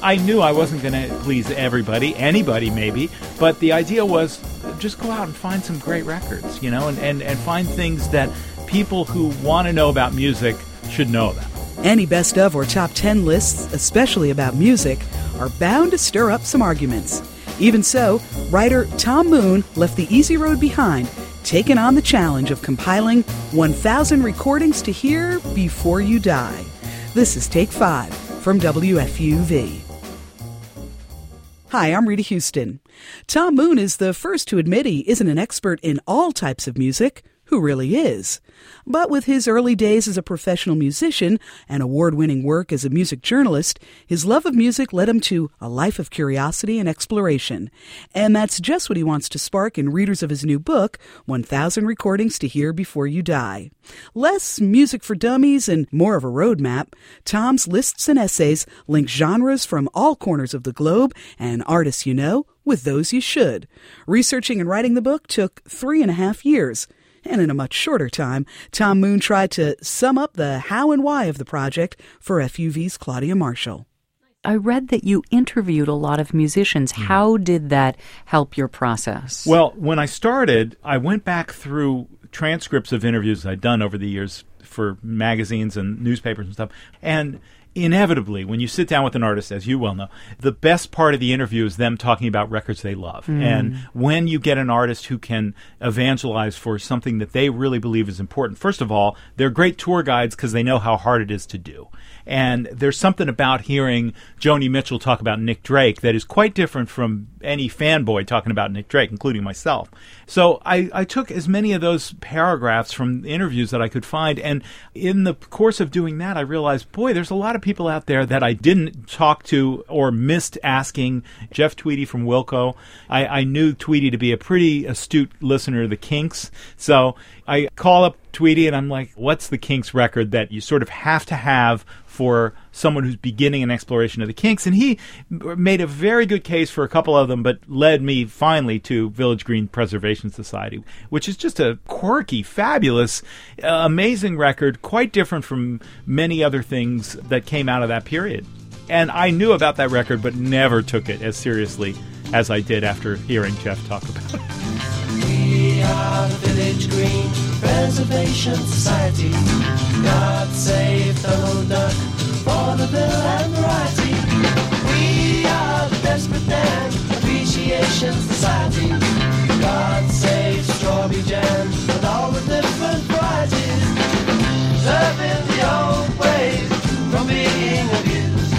I knew I wasn't going to please everybody, anybody maybe, but the idea was just go out and find some great records, and find things that people who want to know about music should know about. Any best of or top 10 lists, especially about music, are bound to stir up some arguments. Even so, writer Tom Moon left the easy road behind, taking on the challenge of compiling 1,000 recordings to hear before you die. This is Take 5 from WFUV. Hi, I'm Rita Houston. Tom Moon is the first to admit he isn't an expert in all types of music. Who really is? But with his early days as a professional musician and award-winning work as a music journalist, his love of music led him to a life of curiosity and exploration. And that's just what he wants to spark in readers of his new book, 1,000 Recordings to Hear Before You Die. Less music for dummies and more of a roadmap, Tom's lists and essays link genres from all corners of the globe and artists you know with those you should. Researching and writing the book took 3.5 years. And in a much shorter time, Tom Moon tried to sum up the how and why of the project for FUV's Claudia Marshall. I read that you interviewed a lot of musicians. How did that help your process? Well, when I started, I went back through transcripts of interviews I'd done over the years for magazines and newspapers and stuff. And inevitably, when you sit down with an artist, as you well know, the best part of the interview is them talking about records they love. And when you get an artist who can evangelize for something that they really believe is important, first of all, they're great tour guides because they know how hard it is to do. And there's something about hearing Joni Mitchell talk about Nick Drake that is quite different from any fanboy talking about Nick Drake, including myself. So I took as many of those paragraphs from interviews that I could find, and in the course of doing that, I realized, boy, there's a lot of people out there that I didn't talk to or missed asking. Jeff Tweedy from Wilco. I knew Tweedy to be a pretty astute listener to the Kinks, so I call up Tweedy and I'm like, what's the Kinks record that you sort of have to have for someone who's beginning an exploration of the Kinks? And he made a very good case for a couple of them, but led me finally to Village Green Preservation Society, which is just a quirky, fabulous, amazing record, quite different from many other things that came out of that period. And I knew about that record, but never took it as seriously as I did after hearing Jeff talk about it. We are the Village Green Preservation Society. God save the duck, vaudeville and variety. We are the Desperate Dan Appreciation Society. God save strawberry jam with all the different varieties. Serving the old ways from being abused.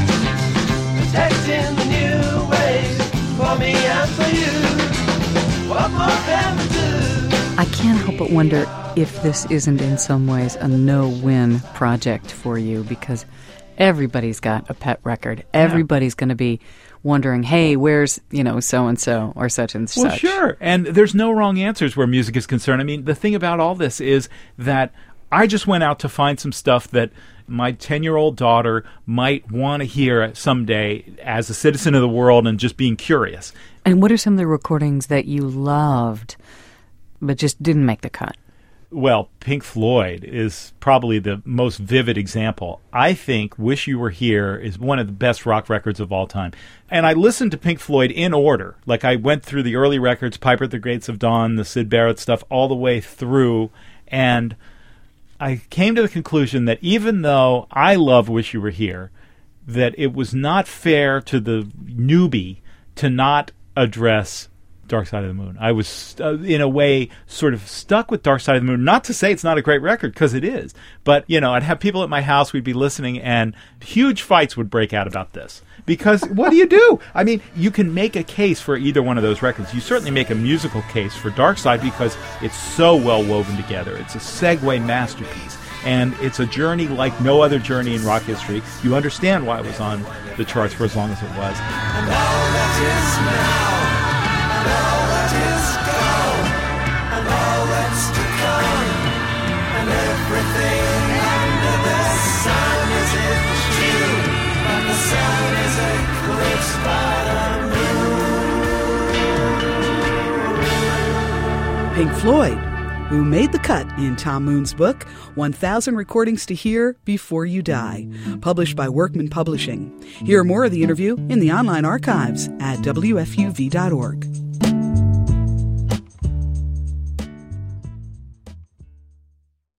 Protecting the new ways for me and for you. What more can we do? I can't help but wonder if this isn't in some ways a no-win project for you, because everybody's got a pet record. Everybody's going to be wondering, hey, where's, so-and-so or such and such. Well, sure. And there's no wrong answers where music is concerned. I mean, the thing about all this is that I just went out to find some stuff that my 10-year-old daughter might want to hear someday as a citizen of the world and just being curious. And what are some of the recordings that you loved but just didn't make the cut? Well, Pink Floyd is probably the most vivid example. I think Wish You Were Here is one of the best rock records of all time. And I listened to Pink Floyd in order. Like, I went through the early records, Piper at the Gates of Dawn, the Syd Barrett stuff, all the way through. And I came to the conclusion that even though I love Wish You Were Here, that it was not fair to the newbie to not address Dark Side of the Moon. I was, in a way, sort of stuck with Dark Side of the Moon. Not to say it's not a great record, because it is. But, I'd have people at my house, we'd be listening, and huge fights would break out about this. Because what do you do? I mean, you can make a case for either one of those records. You certainly make a musical case for Dark Side because it's so well woven together. It's a segue masterpiece. And it's a journey like no other journey in rock history. You understand why it was on the charts for as long as it was. And all that is now, and all that is gone, and all that's to come, and everything under the sun is in June, but the sun is eclipsed by the moon. Pink Floyd, who made the cut in Tom Moon's book, 1,000 Recordings to Hear Before You Die, published by Workman Publishing. Hear more of the interview in the online archives at WFUV.org.